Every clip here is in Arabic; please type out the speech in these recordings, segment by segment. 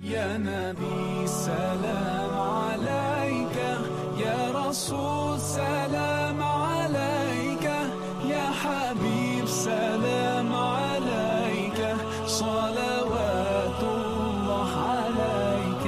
يا نبي سلام عليك، يا رسول سلام عليك، يا حبيب سلام عليك، صلوات الله عليك.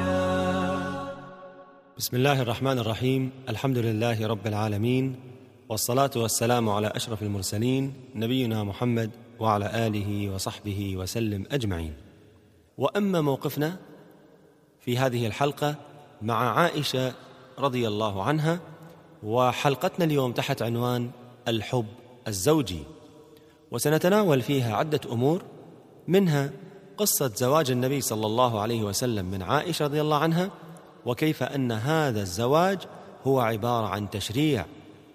بسم الله الرحمن الرحيم. الحمد لله رب العالمين، والصلاة والسلام على أشرف المرسلين نبينا محمد وعلى آله وصحبه وسلم أجمعين. وأما موقفنا في هذه الحلقة مع عائشة رضي الله عنها، وحلقتنا اليوم تحت عنوان الحب الزوجي، وسنتناول فيها عدة أمور، منها قصة زواج النبي صلى الله عليه وسلم من عائشة رضي الله عنها، وكيف أن هذا الزواج هو عبارة عن تشريع.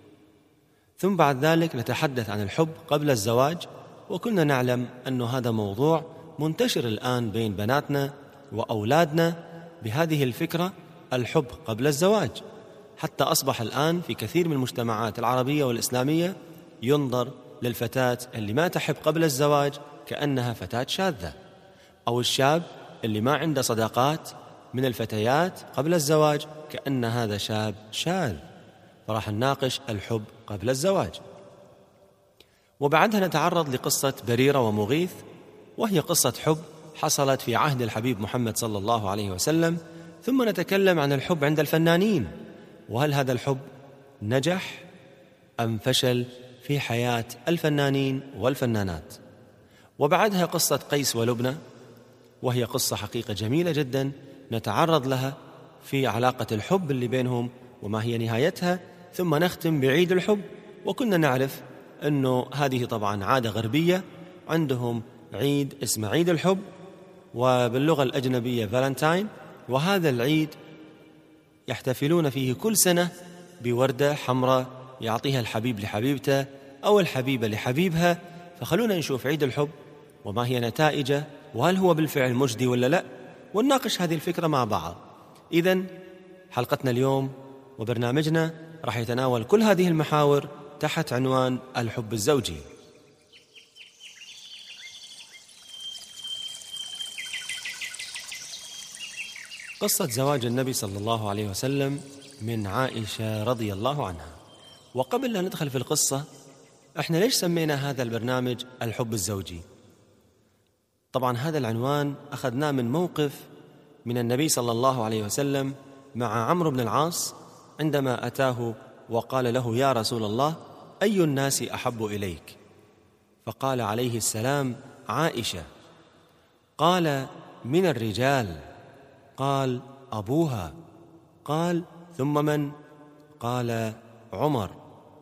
ثم بعد ذلك نتحدث عن الحب قبل الزواج، وكنا نعلم أن هذا موضوع منتشر الآن بين بناتنا وأولادنا بهذه الفكرة، الحب قبل الزواج، حتى أصبح الآن في كثير من المجتمعات العربية والإسلامية ينظر للفتاة اللي ما تحب قبل الزواج كأنها فتاة شاذة، أو الشاب اللي ما عنده صداقات من الفتيات قبل الزواج كأن هذا شاب شاذ. فراح نناقش الحب قبل الزواج، وبعدها نتعرض لقصة بريرة ومغيث، وهي قصة حب حصلت في عهد الحبيب محمد صلى الله عليه وسلم. ثم نتكلم عن الحب عند الفنانين، وهل هذا الحب نجح أم فشل في حياة الفنانين والفنانات. وبعدها قصة قيس ولبنى، وهي قصة حقيقة جميلة جدا نتعرض لها في علاقة الحب اللي بينهم وما هي نهايتها. ثم نختم بعيد الحب، وكنا نعرف أنه هذه طبعا عادة غربية، عندهم عيد اسمه عيد الحب، وباللغة الأجنبية فالنتاين، وهذا العيد يحتفلون فيه كل سنة بوردة حمراء يعطيها الحبيب لحبيبته أو الحبيبة لحبيبها. فخلونا نشوف عيد الحب وما هي نتائجه، وهل هو بالفعل مجدي ولا لا، ونناقش هذه الفكرة مع بعض. إذن حلقتنا اليوم وبرنامجنا راح يتناول كل هذه المحاور تحت عنوان الحب الزوجي. قصة زواج النبي صلى الله عليه وسلم من عائشة رضي الله عنها. وقبل أن ندخل في القصة، احنا ليش سمينا هذا البرنامج الحب الزوجي؟ طبعا هذا العنوان أخذناه من موقف من النبي صلى الله عليه وسلم مع عمرو بن العاص، عندما أتاه وقال له: يا رسول الله، أي الناس أحب إليك؟ فقال عليه السلام: عائشة. قال: من الرجال؟ قال: أبوها. قال: ثم من؟ قال: عمر.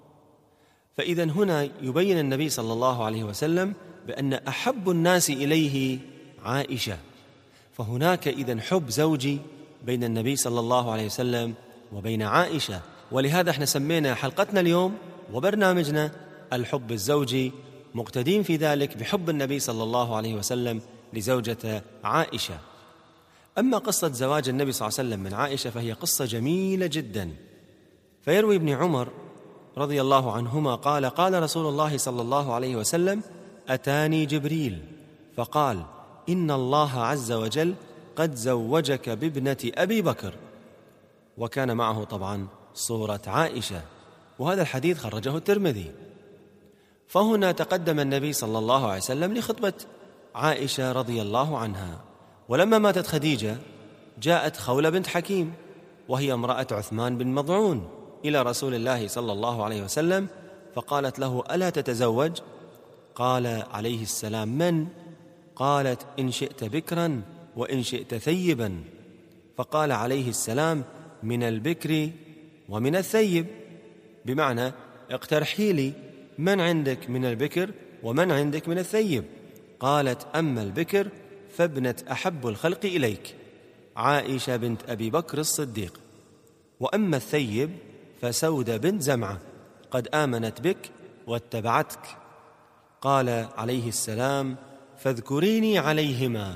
فإذا هنا يبين النبي صلى الله عليه وسلم بأن أحب الناس إليه عائشة. فهناك إذن حب زوجي بين النبي صلى الله عليه وسلم وبين عائشة، ولهذا احنا سمينا حلقتنا اليوم وبرنامجنا الحب الزوجي، مقتدين في ذلك بحب النبي صلى الله عليه وسلم لزوجة عائشة. أما قصة زواج النبي صلى الله عليه وسلم من عائشة فهي قصة جميلة جدا. فيروي ابن عمر رضي الله عنهما قال: قال رسول الله صلى الله عليه وسلم: أتاني جبريل فقال: إن الله عز وجل قد زوجك بابنة أبي بكر. وكان معه طبعا صورة عائشة، وهذا الحديث خرجه الترمذي. فهنا تقدم النبي صلى الله عليه وسلم لخطبة عائشة رضي الله عنها. ولما ماتت خديجة جاءت خولة بنت حكيم، وهي امرأة عثمان بن مظعون، إلى رسول الله صلى الله عليه وسلم، فقالت له: ألا تتزوج؟ قال عليه السلام: من؟ قالت: إن شئت بكرا وإن شئت ثيبا. فقال عليه السلام: من البكر ومن الثيب، بمعنى اقترحي لي من عندك من البكر ومن عندك من الثيب. قالت: أما البكر فابنة أحب الخلق إليك، عائشة بنت أبي بكر الصديق، وأما الثيب فسودة بنت زمعة قد آمنت بك واتبعتك. قال عليه السلام: فاذكريني عليهما.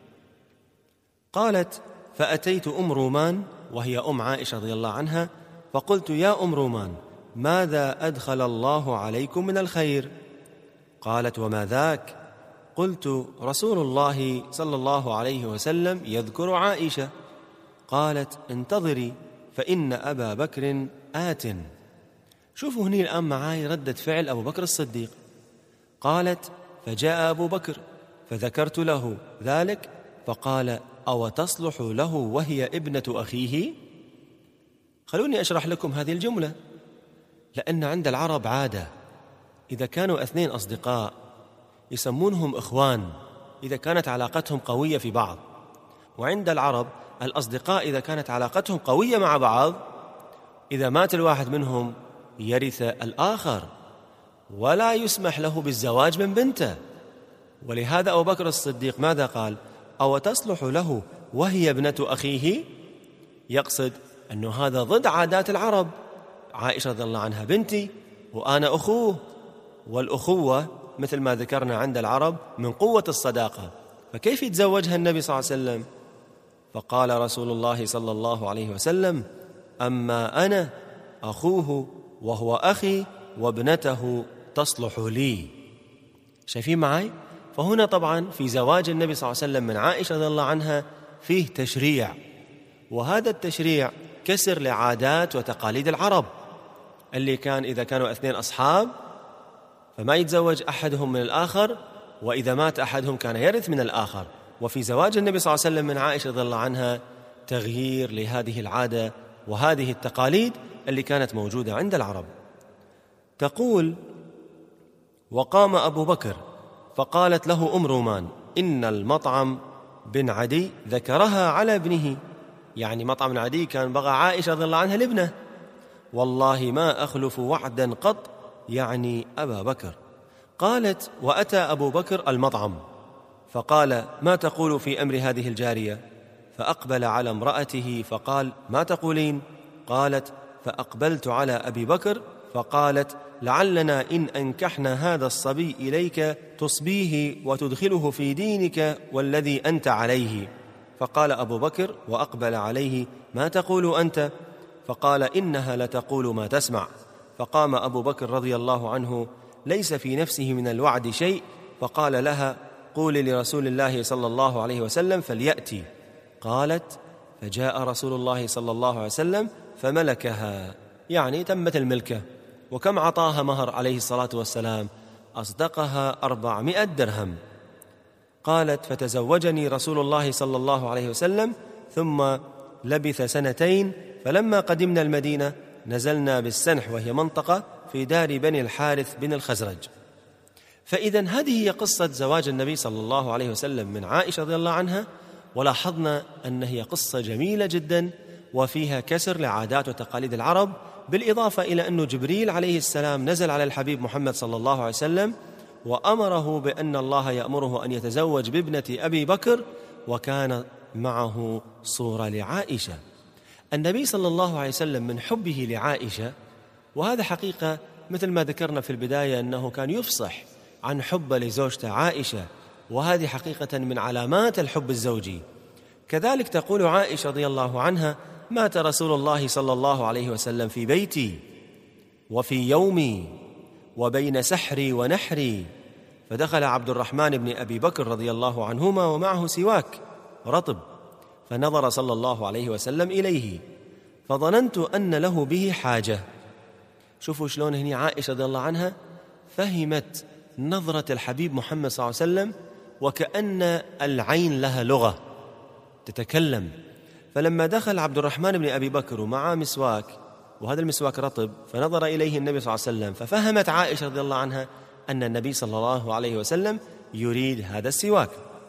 قالت: فأتيت أم رومان، وهي أم عائشة رضي الله عنها، فقلت: يا أم رومان، ماذا أدخل الله عليكم من الخير؟ قالت: وما ذاك؟ قلت: رسول الله صلى الله عليه وسلم يذكر عائشة. قالت: انتظري فإن أبا بكر آت. شوفوا هني الآن معاي ردة فعل أبو بكر الصديق. قالت: فجاء أبو بكر فذكرت له ذلك فقال: أو تصلح له وهي ابنة أخيه؟ خلوني أشرح لكم هذه الجملة، لأن عند العرب عادة إذا كانوا اثنين أصدقاء يسمونهم إخوان إذا كانت علاقتهم قوية في بعض، وعند العرب الأصدقاء إذا كانت علاقتهم قوية مع بعض إذا مات الواحد منهم يرث الآخر ولا يسمح له بالزواج من بنته. ولهذا أبو بكر الصديق ماذا قال؟ أو تصلح له وهي ابنة أخيه؟ يقصد أنه هذا ضد عادات العرب. عائشة رضي الله عنها بنتي وأنا أخوه، والأخوة مثل ما ذكرنا عند العرب من قوة الصداقة، فكيف يتزوجها النبي صلى الله عليه وسلم؟ فقال رسول الله صلى الله عليه وسلم: أما أنا أخوه وهو أخي وابنته تصلح لي. شايفين معي؟ فهنا طبعا في زواج النبي صلى الله عليه وسلم من عائشة رضي الله عنها فيه تشريع، وهذا التشريع كسر لعادات وتقاليد العرب اللي كان إذا كانوا اثنين أصحاب فما يتزوج أحدهم من الآخر، وإذا مات أحدهم كان يرث من الآخر. وفي زواج النبي صلى الله عليه وسلم من عائشة رضي الله عنها تغيير لهذه العادة وهذه التقاليد اللي كانت موجودة عند العرب. تقول: وقام أبو بكر فقالت له أم رومان: إن المطعم بن عدي ذكرها على ابنه، يعني مطعم بن عدي كان بغى عائشة رضي الله عنها لابنه، والله ما أخلف وعدا قط، يعني أبا بكر. قالت: وأتى أبو بكر المطعم فقال: ما تقول في أمر هذه الجارية؟ فأقبل على امرأته فقال: ما تقولين؟ قالت: فأقبلت على أبي بكر فقالت: لعلنا إن أنكحنا هذا الصبي إليك تصبيه وتدخله في دينك والذي أنت عليه. فقال أبو بكر وأقبل عليه: ما تقول أنت؟ فقال: إنها لتقول ما تسمع. فقام أبو بكر رضي الله عنه ليس في نفسه من الوعد شيء، فقال لها: قولي لرسول الله صلى الله عليه وسلم فليأتي. قالت: فجاء رسول الله صلى الله عليه وسلم فملكها، يعني تمت الملكة. وكم عطاها مهر عليه الصلاة والسلام؟ أصدقها 400 درهم. قالت: فتزوجني رسول الله صلى الله عليه وسلم ثم لبث سنتين، فلما قدمنا المدينة نزلنا بالسنح وهي منطقة في دار بني الحارث بن الخزرج. فإذا هذه هي قصة زواج النبي صلى الله عليه وسلم من عائشة رضي الله عنها، ولاحظنا أن هي قصة جميلة جدا وفيها كسر لعادات وتقاليد العرب، بالإضافة إلى أن جبريل عليه السلام نزل على الحبيب محمد صلى الله عليه وسلم وأمره بأن الله يأمره أن يتزوج بابنة أبي بكر، وكان معه صورة لعائشة. النبي صلى الله عليه وسلم من حبه لعائشة، وهذا حقيقة مثل ما ذكرنا في البداية أنه كان يفصح عن حب لزوجته عائشة، وهذه حقيقة من علامات الحب الزوجي. كذلك تقول عائشة رضي الله عنها: مات رسول الله صلى الله عليه وسلم في بيتي وفي يومي وبين سحري ونحري، فدخل عبد الرحمن بن أبي بكر رضي الله عنهما ومعه سواك رطب، فنظر صلى الله عليه وسلم إليه فظننت أن له به حاجة. شوفوا شلون هنا عائشة رضي الله عنها فهمت نظرة الحبيب محمد صلى الله عليه وسلم، وكأن العين لها لغة تتكلم. فلما دخل عبد الرحمن بن أبي بكر ومعه مسواك، وهذا المسواك رطب، فنظر إليه النبي صلى الله عليه وسلم، ففهمت عائشة رضي الله عنها أن النبي صلى الله عليه وسلم يريد هذا السواك.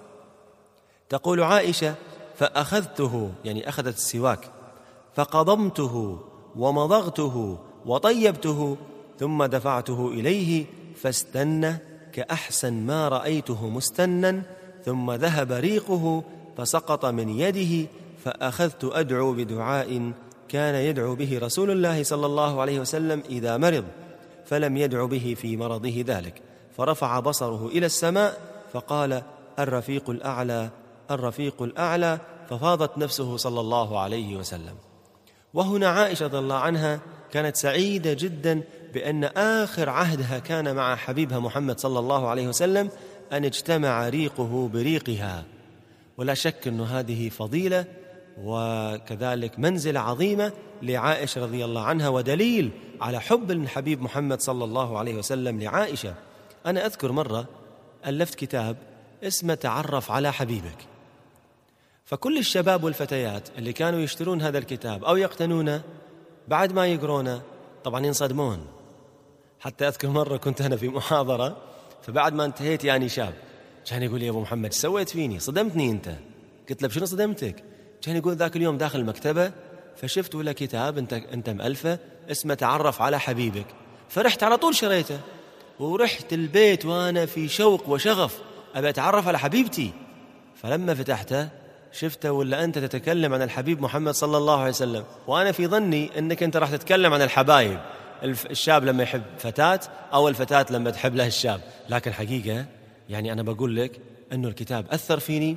تقول عائشة: فأخذته، يعني أخذت السواك، فقضمته ومضغته وطيبته ثم دفعته إليه فاستنى كأحسن ما رأيته مستنا، ثم ذهب ريقه فسقط من يده، فأخذت أدعو بدعاء كان يدعو به رسول الله صلى الله عليه وسلم إذا مرض، فلم يدع به في مرضه ذلك، فرفع بصره إلى السماء فقال: الرفيق الأعلى الرفيق الأعلى، ففاضت نفسه صلى الله عليه وسلم. وهنا عائشة رضي الله عنها كانت سعيدة جدا بأن آخر عهدها كان مع حبيبها محمد صلى الله عليه وسلم، أن اجتمع ريقه بريقها. ولا شك أن هذه فضيلة وكذلك منزلة عظيمة لعائشة رضي الله عنها، ودليل على حب الحبيب محمد صلى الله عليه وسلم لعائشة. أنا أذكر مرة ألفت كتاب اسمه تعرف على حبيبك، فكل الشباب والفتيات اللي كانوا يشترون هذا الكتاب أو يقتنونه بعد ما يقرونه طبعا ينصدمون. حتى أذكر مرة كنت أنا في محاضرة، فبعد ما انتهيت يعني شاب كان يقول لي يا أبو محمد سويت فيني؟ صدمتني أنت. قلت له بشنو صدمتك؟ كان يقول ذاك اليوم داخل المكتبة فشفت ولا كتاب أنت مألفه اسمه تعرف على حبيبك، فرحت على طول شريته ورحت البيت وأنا في شوق وشغف أبي أتعرف على حبيبتي. فلما فتحته شفته ولا أنت تتكلم عن الحبيب محمد صلى الله عليه وسلم، وأنا في ظني أنك أنت راح تتكلم عن الحبايب، الشاب لما يحب فتاة أو الفتاة لما تحب له الشاب. لكن حقيقة يعني أنا بقول لك أنه الكتاب أثر فيني،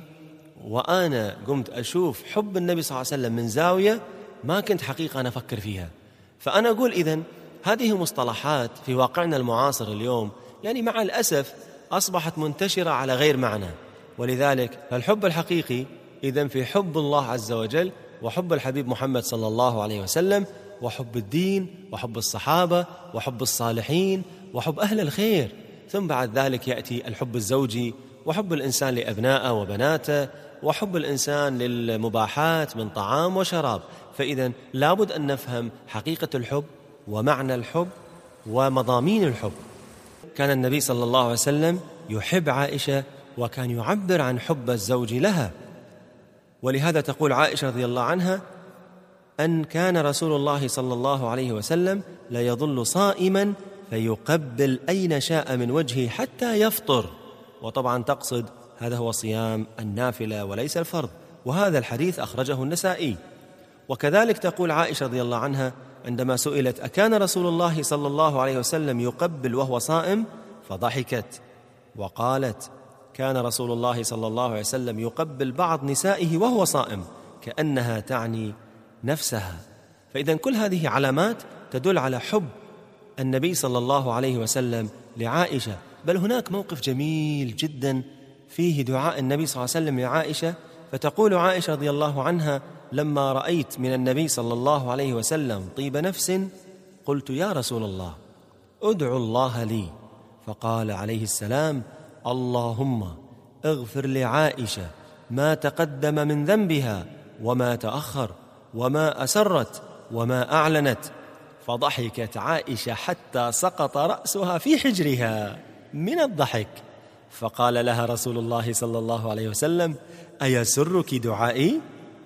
وأنا قمت أشوف حب النبي صلى الله عليه وسلم من زاوية ما كنت حقيقة أنا أفكر فيها. فأنا أقول إذن هذه مصطلحات في واقعنا المعاصر اليوم يعني مع الأسف أصبحت منتشرة على غير معنى. ولذلك فالحب الحقيقي إذن في حب الله عز وجل وحب الحبيب محمد صلى الله عليه وسلم وحب الدين وحب الصحابة وحب الصالحين وحب أهل الخير. ثم بعد ذلك يأتي الحب الزوجي وحب الإنسان لأبنائه وبناته وحب الإنسان للمباحات من طعام وشراب. فإذن لابد أن نفهم حقيقة الحب ومعنى الحب ومضامين الحب. كان النبي صلى الله عليه وسلم يحب عائشة وكان يعبر عن حب الزوج لها. ولهذا تقول عائشة رضي الله عنها أن كان رسول الله صلى الله عليه وسلم لا يظل صائما فيقبل أين شاء من وجهه حتى يفطر. وطبعا تقصد هذا هو صيام النافلة وليس الفرض، وهذا الحديث أخرجه النسائي. وكذلك تقول عائشة رضي الله عنها عندما سئلت أكان رسول الله صلى الله عليه وسلم يقبل وهو صائم؟ فضحكت وقالت كان رسول الله صلى الله عليه وسلم يقبل بعض نسائه وهو صائم، كأنها تعني نفسها. فإذا كل هذه علامات تدل على حب النبي صلى الله عليه وسلم لعائشة. بل هناك موقف جميل جدا فيه دعاء النبي صلى الله عليه وسلم لعائشة، فتقول عائشة رضي الله عنها لما رأيت من النبي صلى الله عليه وسلم طيب نفس قلت يا رسول الله ادعو الله لي، فقال عليه السلام اللهم اغفر لعائشة ما تقدم من ذنبها وما تأخر وما أسرت وما أعلنت. فضحكت عائشة حتى سقط رأسها في حجرها من الضحك. فقال لها رسول الله صلى الله عليه وسلم أيسرك دعائي؟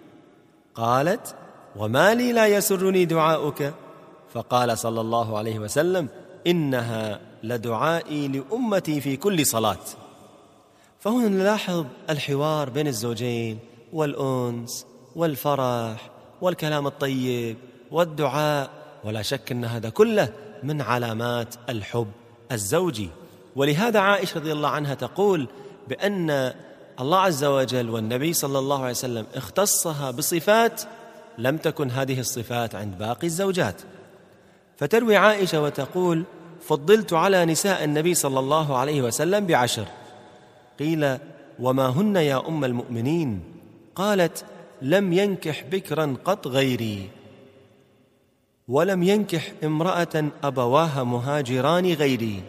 قالت وما لي لا يسرني دعاؤك؟ فقال صلى الله عليه وسلم إنها لدعائي لأمتي في كل صلاة. فهنا نلاحظ الحوار بين الزوجين والأنس والفرح والكلام الطيب والدعاء، ولا شك أن هذا كله من علامات الحب الزوجي. ولهذا عائشة رضي الله عنها تقول بأن الله عز وجل والنبي صلى الله عليه وسلم اختصها بصفات لم تكن هذه الصفات عند باقي الزوجات. فتروي عائشة وتقول فضلت على نساء النبي صلى الله عليه وسلم ب10. قيل وما هن يا أم المؤمنين؟ قالت لم ينكح بكرا قط غيري، ولم ينكح امرأة أبواها مهاجران غيري،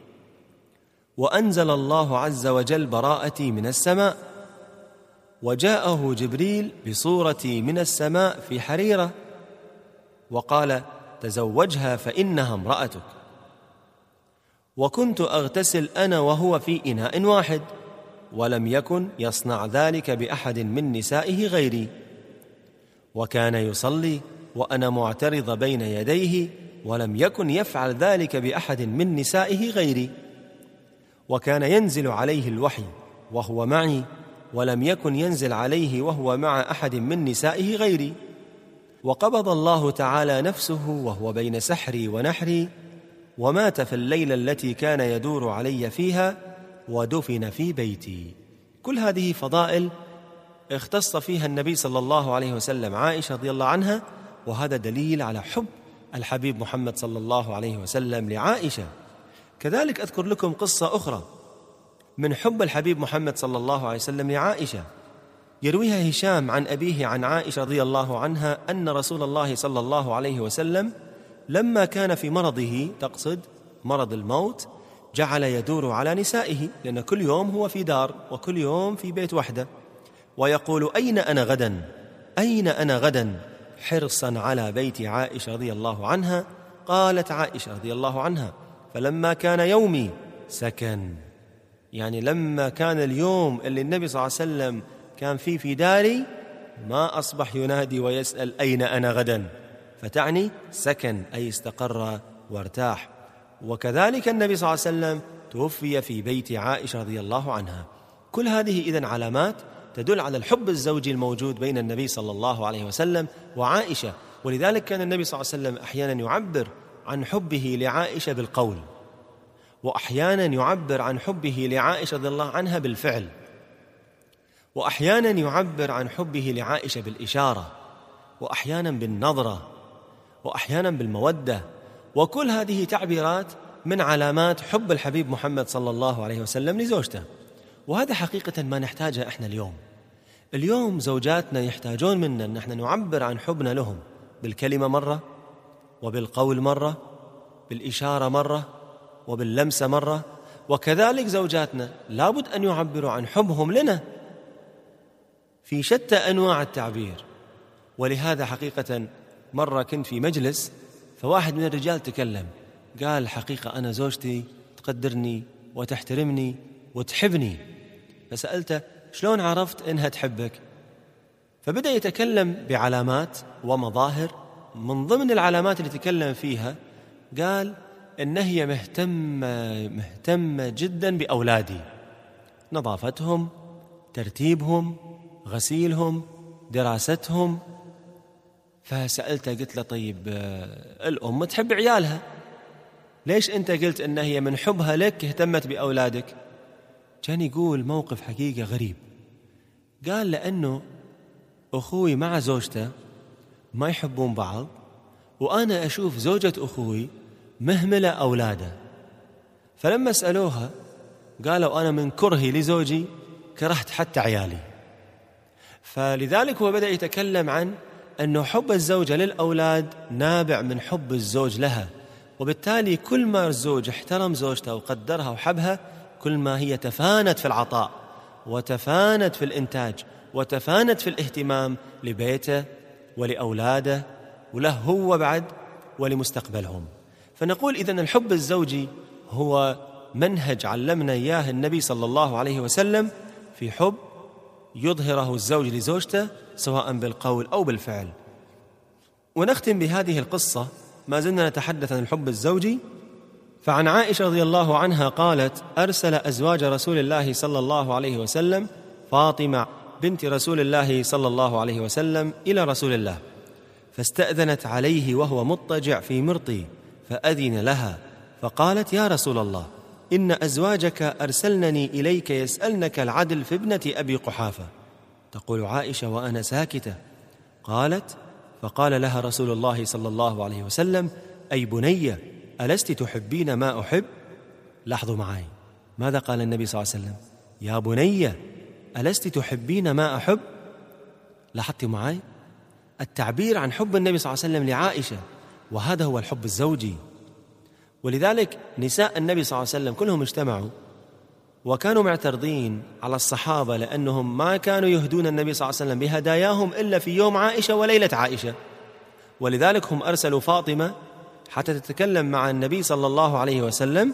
وأنزل الله عز وجل براءتي من السماء، وجاءه جبريل بصورتي من السماء في حريرة وقال تزوجها فإنها امرأتك، وكنت أغتسل أنا وهو في إناء واحد، ولم يكن يصنع ذلك بأحد من نسائه غيري، وكان يصلي وأنا معترض بين يديه، ولم يكن يفعل ذلك بأحد من نسائه غيري، وكان ينزل عليه الوحي وهو معي، ولم يكن ينزل عليه وهو مع أحد من نسائه غيري، وقبض الله تعالى نفسه وهو بين سحري ونحري، ومات في الليلة التي كان يدور علي فيها، ودفن في بيتي. كل هذه فضائل اختص فيها النبي صلى الله عليه وسلم عائشة رضي الله عنها، وهذا دليل على حب الحبيب محمد صلى الله عليه وسلم لعائشة. كذلك أذكر لكم قصة أخرى من حب الحبيب محمد صلى الله عليه وسلم لعائشة. يرويها هشام عن أبيه عن عائشة رضي الله عنها أن رسول الله صلى الله عليه وسلم لما كان في مرضه، تقصد مرض الموت، جعل يدور على نسائه، لأن كل يوم هو في دار وكل يوم في بيت وحده، ويقول أين أنا غدا، أين أنا غدا، حرصا على بيت عائشة رضي الله عنها. قالت عائشة رضي الله عنها: فلما كان يومي سكن، يعني لما كان اليوم اللي النبي صلى الله عليه وسلم كان فيه في داري ما أصبح ينادي ويسأل أين أنا غدا، فتعني سكن أي استقر وارتاح. وكذلك النبي صلى الله عليه وسلم توفي في بيت عائشة رضي الله عنها. كل هذه إذن علامات تدل على الحب الزوجي الموجود بين النبي صلى الله عليه وسلم وعائشة. ولذلك كان النبي صلى الله عليه وسلم أحيانا يعبر عن حبه لعائشة بالقول، وأحيانا يعبر عن حبه لعائشة رضي الله عنها بالفعل، وأحيانا يعبر عن حبه لعائشة بالإشارة، وأحيانا بالنظرة، وأحيانا بالمودة. وكل هذه تعبيرات من علامات حب الحبيب محمد صلى الله عليه وسلم لزوجته. وهذا حقيقة ما نحتاجه إحنا اليوم زوجاتنا يحتاجون منا أن احنا نعبر عن حبنا لهم بالكلمة مرة، وبالقول مرة، بالإشارة مرة، وباللمسة مرة. وكذلك زوجاتنا لابد أن يعبروا عن حبهم لنا في شتى أنواع التعبير. ولهذا حقيقة مرة كنت في مجلس، فواحد من الرجال تكلم قال: حقيقة أنا زوجتي تقدرني وتحترمني وتحبني. فسألته: شلون عرفت إنها تحبك؟ فبدأ يتكلم بعلامات ومظاهر. من ضمن العلامات اللي تكلم فيها قال إن هي مهتمة جدا بأولادي، نظافتهم، ترتيبهم، غسيلهم، دراستهم. فسألته قلت له: طيب الأم تحب عيالها، ليش أنت قلت إن هي من حبها لك اهتمت بأولادك؟ كان يقول موقف حقيقة غريب. قال: لأنه أخوي مع زوجته ما يحبون بعض، وأنا أشوف زوجة أخوي مهملة أولاده، فلما سألوها قالوا: أنا من كرهي لزوجي كرهت حتى عيالي. فلذلك هو بدأ يتكلم عن أنه حب الزوجة للأولاد نابع من حب الزوج لها، وبالتالي كل ما الزوج احترم زوجته وقدرها وحبها، كل ما هي تفانت في العطاء، وتفانت في الإنتاج، وتفانت في الاهتمام لبيته ولأولاده وله هو بعد ولمستقبلهم. فنقول إذن الحب الزوجي هو منهج علمنا إياه النبي صلى الله عليه وسلم في حب يظهره الزوج لزوجته سواء بالقول أو بالفعل. ونختم بهذه القصة، ما زلنا نتحدث عن الحب الزوجي. فعن عائشة رضي الله عنها قالت: أرسل أزواج رسول الله صلى الله عليه وسلم فاطمة بنت رسول الله صلى الله عليه وسلم إلى رسول الله، فاستأذنت عليه وهو مضطجع في مرطي، فأذن لها، فقالت: يا رسول الله، إن أزواجك أرسلنني إليك يسألنك العدل في ابنة أبي قحافة. تقول عائشة وأنا ساكتة. قالت: فقال لها رسول الله صلى الله عليه وسلم: أي بني، ألست تحبين ما أحب؟ لاحظوا معي ماذا قال النبي صلى الله عليه وسلم: يا بني، ألست تحبين ما أحب؟ لاحظت معي التعبير عن حب النبي صلى الله عليه وسلم لعائشة، وهذا هو الحب الزوجي. ولذلك نساء النبي صلى الله عليه وسلم كلهم اجتمعوا وكانوا معترضين على الصحابة، لأنهم ما كانوا يهدون النبي صلى الله عليه وسلم بهداياهم إلا في يوم عائشة وليلة عائشة. ولذلك هم أرسلوا فاطمة حتى تتكلم مع النبي صلى الله عليه وسلم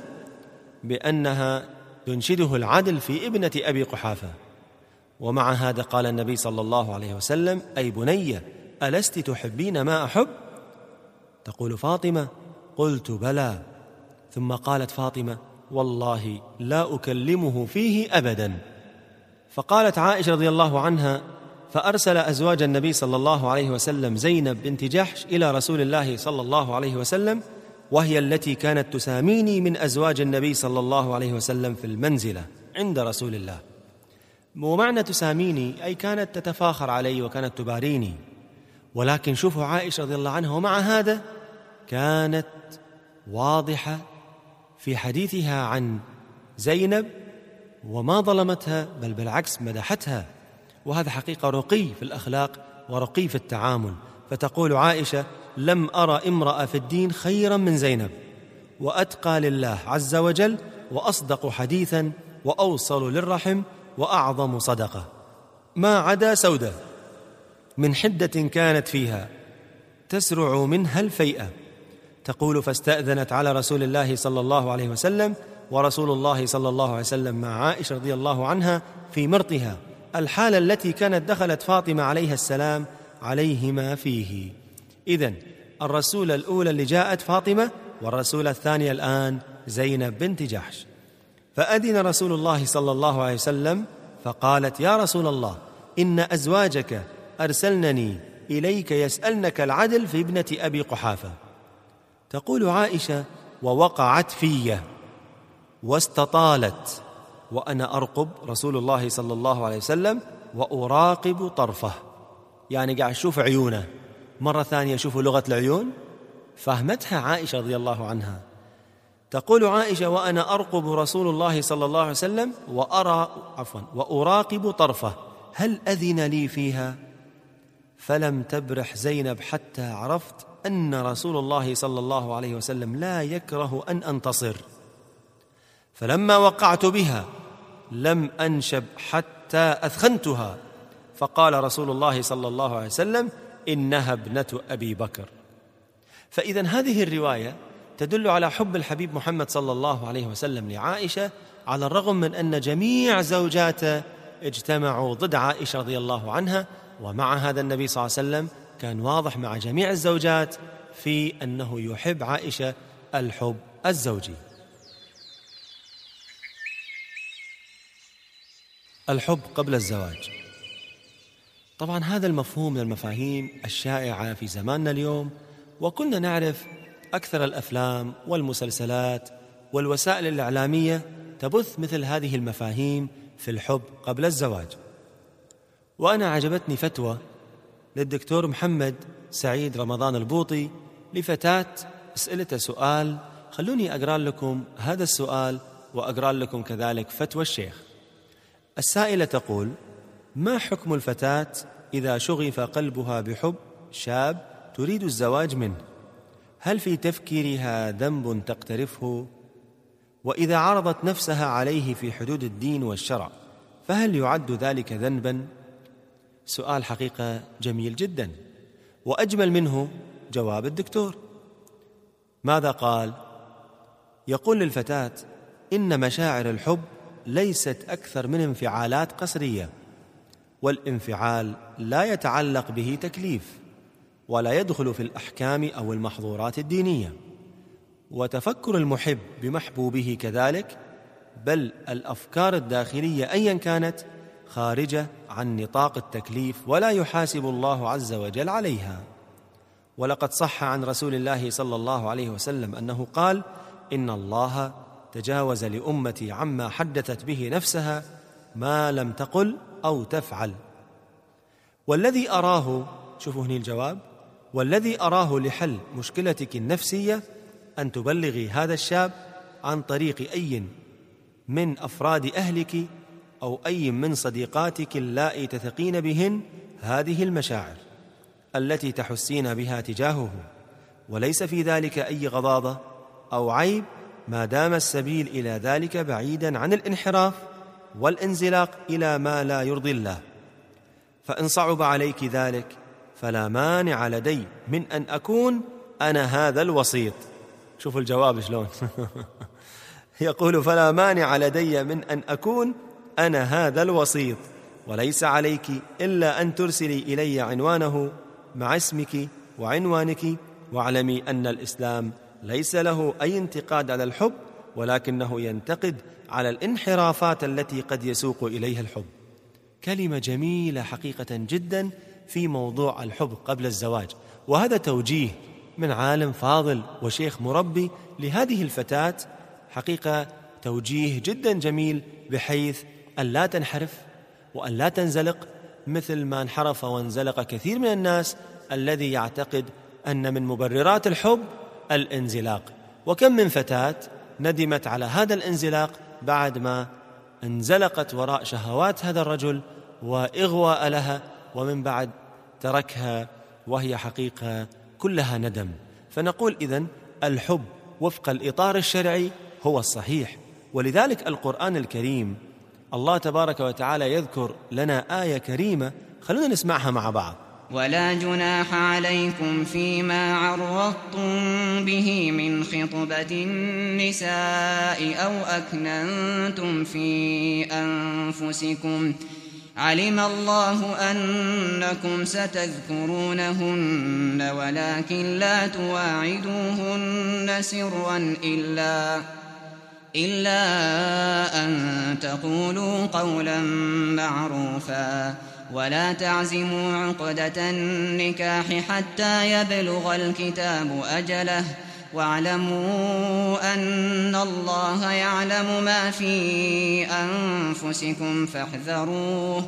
بأنها تنشده العدل في ابنة أبي قحافة. ومع هذا قال النبي صلى الله عليه وسلم: أي بني، ألست تحبين ما أحب؟ تقول فاطمة: قلت بلى. ثم قالت فاطمة: والله لا أكلمه فيه أبدا. فقالت عائشة رضي الله عنها: فأرسل أزواج النبي صلى الله عليه وسلم زينب بنت جحش إلى رسول الله صلى الله عليه وسلم، وهي التي كانت تساميني من أزواج النبي صلى الله عليه وسلم في المنزلة عند رسول الله. ومعنى تساميني أي كانت تتفاخر علي وكانت تباريني. ولكن شوفوا عائشة رضي الله عنها ومع هذا كانت واضحة في حديثها عن زينب وما ظلمتها، بل بالعكس مدحتها. وهذا حقيقة رقي في الأخلاق ورقي في التعامل. فتقول عائشة: لم أرى امرأة في الدين خيرا من زينب، وأتقى لله عز وجل، وأصدق حديثا، وأوصل للرحم، وأعظم صدقة، ما عدا سودة من حدة كانت فيها تسرع منها الفيئة. تقول: فاستأذنت على رسول الله صلى الله عليه وسلم، ورسول الله صلى الله عليه وسلم مع عائشة رضي الله عنها في مرطها، الحالة التي كانت دخلت فاطمة عليها السلام عليهما فيه. إذن الرسولة الأولى اللي جاءت فاطمة، والرسولة الثانية الآن زينب بنت جحش. فأذن رسول الله صلى الله عليه وسلم فقالت: يا رسول الله، إن أزواجك أرسلنني إليك يسألنك العدل في ابنة أبي قحافة. تقول عائشة: ووقعت في واستطالت، وأنا أرقب رسول الله صلى الله عليه وسلم وأراقب طرفه، يعني قاعد أشوف عيونه. مرة ثانية شوفوا لغة العيون، فهمتها عائشة رضي الله عنها. تقول عائشة: وأنا أرقب رسول الله صلى الله عليه وسلم وأراقب طرفه، هل أذن لي فيها؟ فلم تبرح زينب حتى عرفت أن رسول الله صلى الله عليه وسلم لا يكره أن أنتصر. فلما وقعت بها لم أنشب حتى أثخنتها، فقال رسول الله صلى الله عليه وسلم: إنها ابنة أبي بكر. فإذن هذه الرواية تدل على حب الحبيب محمد صلى الله عليه وسلم لعائشة، على الرغم من أن جميع زوجاته اجتمعوا ضد عائشة رضي الله عنها. ومع هذا النبي صلى الله عليه وسلم كان واضح مع جميع الزوجات في أنه يحب عائشة الحب الزوجي. الحب قبل الزواج. طبعا هذا المفهوم من المفاهيم الشائعة في زماننا اليوم، وكنا نعرف أكثر الأفلام والمسلسلات والوسائل الإعلامية تبث مثل هذه المفاهيم في الحب قبل الزواج. وأنا عجبتني فتوى للدكتور محمد سعيد رمضان البوطي لفتاة سألته سؤال، خلوني أقرأ لكم هذا السؤال وأقرأ لكم كذلك فتوى الشيخ. السائلة تقول: ما حكم الفتاة إذا شغف قلبها بحب شاب تريد الزواج منه؟ هل في تفكيرها ذنب تقترفه؟ وإذا عرضت نفسها عليه في حدود الدين والشرع فهل يعد ذلك ذنبا؟ سؤال حقيقة جميل جدا، وأجمل منه جواب الدكتور. ماذا قال؟ يقول للفتاة: إن مشاعر الحب ليست أكثر من انفعالات قسرية، والانفعال لا يتعلق به تكليف، ولا يدخل في الأحكام أو المحظورات الدينية، وتفكر المحب بمحبوبه كذلك، بل الأفكار الداخلية أيا كانت خارجة عن نطاق التكليف، ولا يحاسب الله عز وجل عليها. ولقد صح عن رسول الله صلى الله عليه وسلم أنه قال: إن الله تجاوز لأمتي عما حدثت به نفسها ما لم تقل أو تفعل. والذي أراه، شوفوا هنا الجواب، والذي أراه لحل مشكلتك النفسية أن تبلغي هذا الشاب عن طريق أي من أفراد أهلك أو أي من صديقاتك اللائي تثقين بهن هذه المشاعر التي تحسين بها تجاهه، وليس في ذلك أي غضاضة أو عيب، ما دام السبيل إلى ذلك بعيدا عن الانحراف والانزلاق إلى ما لا يرضي الله. فإن صعب عليك ذلك فلا مانع لدي من أن أكون أنا هذا الوسيط. شوفوا الجواب شلون يقول: فلا مانع لدي من أن أكون أنا هذا الوسيط، وليس عليك إلا أن ترسلي إلي عنوانه مع اسمك وعنوانك، واعلمي أن الإسلام ليس له أي انتقاد على الحب، ولكنه ينتقد على الانحرافات التي قد يسوق إليها الحب. كلمة جميلة حقيقة جدا في موضوع الحب قبل الزواج، وهذا توجيه من عالم فاضل وشيخ مربي لهذه الفتاة، حقيقة توجيه جدا جميل، بحيث أن لا تنحرف وأن لا تنزلق مثل ما انحرف وانزلق كثير من الناس، الذي يعتقد أن من مبررات الحب الانزلاق. وكم من فتاة ندمت على هذا الانزلاق بعد ما انزلقت وراء شهوات هذا الرجل وإغواء لها، ومن بعد تركها وهي حقيقة كلها ندم. فنقول إذن الحب وفق الإطار الشرعي هو الصحيح. ولذلك القرآن الكريم الله تبارك وتعالى يذكر لنا آية كريمة، خلونا نسمعها مع بعض. ولا جناح عليكم فيما عرضتم به من خطبة النساء أو أكننتم في أنفسكم، علم الله أنكم ستذكرونهن ولكن لا تواعدوهن سرا إلا أن تقولوا قولا معروفا، ولا تعزموا عقدة النكاح حتى يبلغ الكتاب أجله، واعلموا أن الله يعلم ما في أنفسكم فاحذروه،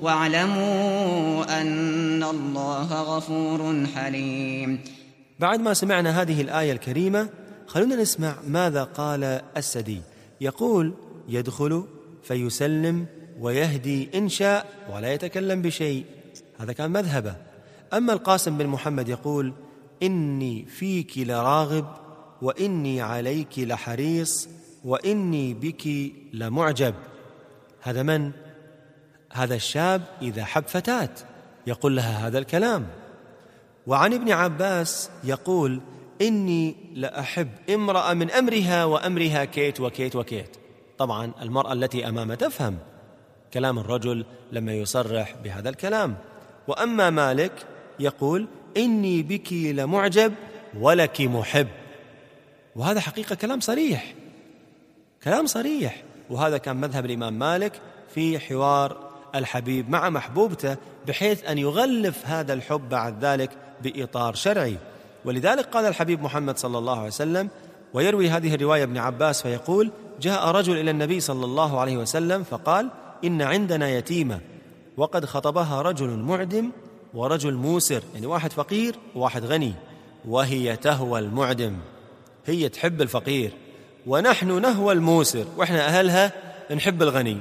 واعلموا أن الله غفور حليم. بعد ما سمعنا هذه الآية الكريمة خلونا نسمع ماذا قال السدي. يقول: يدخل فيسلم ويهدي إن شاء ولا يتكلم بشيء، هذا كان مذهبه. أما القاسم بن محمد يقول: إني فيك لراغب وإني عليك لحريص وإني بك لمعجب. هذا من؟ هذا الشاب إذا حب فتاة يقول لها هذا الكلام. وعن ابن عباس يقول: إني لأحب امرأة من أمرها وأمرها كيت وكيت وكيت. طبعا المرأة التي أمامه تفهم كلام الرجل لما يصرح بهذا الكلام. وأما مالك يقول: إني بك لمعجب ولك محب. وهذا حقيقة كلام صريح، كلام صريح. وهذا كان مذهب الإمام مالك في حوار الحبيب مع محبوبته، بحيث أن يغلف هذا الحب بعد ذلك بإطار شرعي. ولذلك قال الحبيب محمد صلى الله عليه وسلم، ويروي هذه الرواية ابن عباس فيقول: جاء رجل إلى النبي صلى الله عليه وسلم فقال: إن عندنا يتيمة وقد خطبها رجل معدم ورجل موسر، يعني واحد فقير وواحد غني، وهي تهوى المعدم، هي تحب الفقير، ونحن نهوى الموسر، وإحنا أهلها نحب الغني.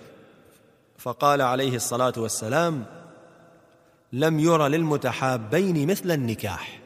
فقال عليه الصلاة والسلام: لم يرى للمتحابين مثل النكاح.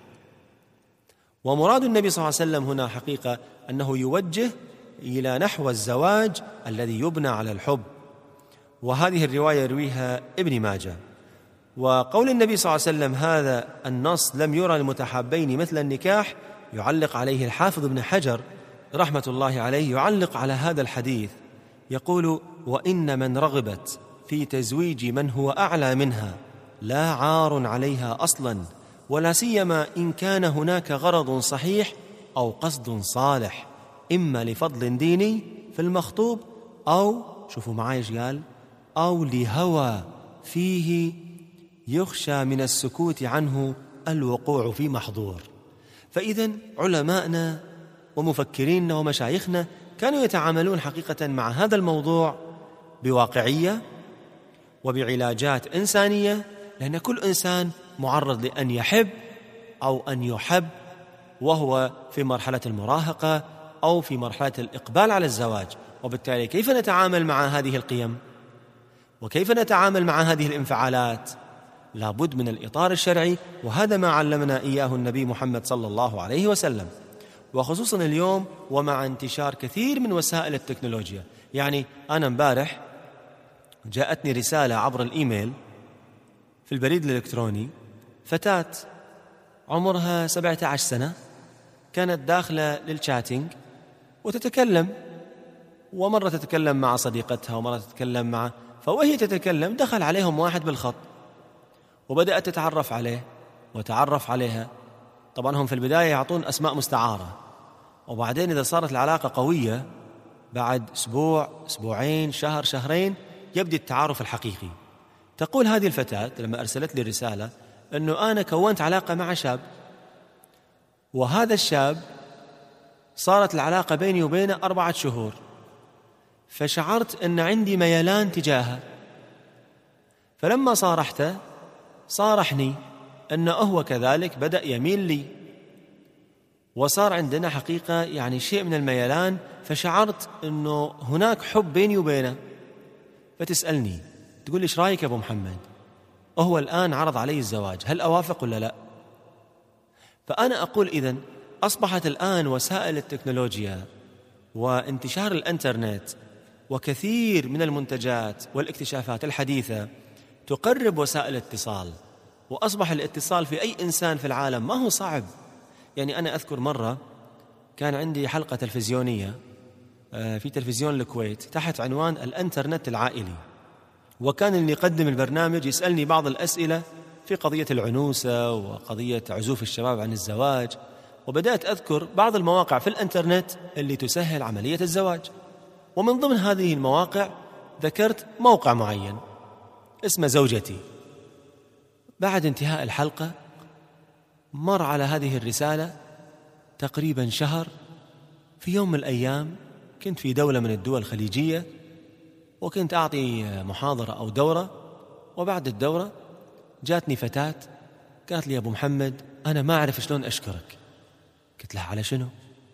ومراد النبي صلى الله عليه وسلم هنا حقيقة أنه يوجه إلى نحو الزواج الذي يبنى على الحب. وهذه الرواية يرويها ابن ماجه. وقول النبي صلى الله عليه وسلم هذا النص لم يرى للمتحابين مثل النكاح، يعلق عليه الحافظ ابن حجر رحمة الله عليه، يعلق على هذا الحديث يقول: وإن من رغبت في تزويج من هو أعلى منها لا عار عليها أصلا، ولا سيما إن كان هناك غرض صحيح أو قصد صالح، إما لفضل ديني في المخطوب، أو شوفوا معاي ايش قال، أو لهوى فيه يخشى من السكوت عنه الوقوع في محظور. فإذن علماءنا ومفكريننا ومشايخنا كانوا يتعاملون حقيقة مع هذا الموضوع بواقعية وبعلاجات إنسانية، لأن كل إنسان معرض لأن يحب أو أن يحب وهو في مرحلة المراهقة أو في مرحلة الإقبال على الزواج. وبالتالي كيف نتعامل مع هذه القيم وكيف نتعامل مع هذه الانفعالات؟ لابد من الإطار الشرعي، وهذا ما علمنا إياه النبي محمد صلى الله عليه وسلم. وخصوصا اليوم ومع انتشار كثير من وسائل التكنولوجيا. يعني أنا امبارح جاءتني رسالة عبر الإيميل في البريد الإلكتروني، فتاة عمرها 17 سنة كانت داخلة للشاتينج وتتكلم، ومرة تتكلم مع صديقتها ومرة تتكلم مع، فوهي تتكلم دخل عليهم واحد بالخط وبدأت تتعرف عليه وتعرف عليها. طبعا هم في البداية يعطون أسماء مستعارة، وبعدين إذا صارت العلاقة قوية بعد أسبوع، أسبوعين، شهر، شهرين، يبدأ التعارف الحقيقي. تقول هذه الفتاة لما أرسلت لي الرسالة أنه أنا كونت علاقة مع شاب، وهذا الشاب صارت العلاقة بيني وبينه 4 شهور، فشعرت أن عندي ميلان تجاهه، فلما صارحته صارحني أنه هو كذلك بدأ يميل لي، وصار عندنا حقيقة يعني شيء من الميلان، فشعرت أنه هناك حب بيني وبينه. فتسألني تقول لي إيش رأيك يا أبو محمد؟ وهو الآن عرض علي الزواج، هل أوافق ولا لا؟ فأنا أقول إذن أصبحت الآن وسائل التكنولوجيا وانتشار الإنترنت وكثير من المنتجات والاكتشافات الحديثة تقرب وسائل الاتصال، وأصبح الاتصال في أي إنسان في العالم ما هو صعب. يعني أنا أذكر مرة كان عندي حلقة تلفزيونية في تلفزيون الكويت تحت عنوان الإنترنت العائلي، وكان اللي يقدم البرنامج يسألني بعض الأسئلة في قضية العنوسة وقضية عزوف الشباب عن الزواج، وبدأت أذكر بعض المواقع في الإنترنت اللي تسهل عملية الزواج. ومن ضمن هذه المواقع ذكرت موقع معين اسمه زوجتي. بعد انتهاء الحلقة مر على هذه الرسالة تقريبا شهر. في يوم من الأيام كنت في دولة من الدول الخليجية وكنت أعطي محاضرة أو دورة، وبعد الدورة جاتني فتاة قالت لي: يا أبو محمد أنا ما أعرف شلون أشكرك. قلت لها: على شنو؟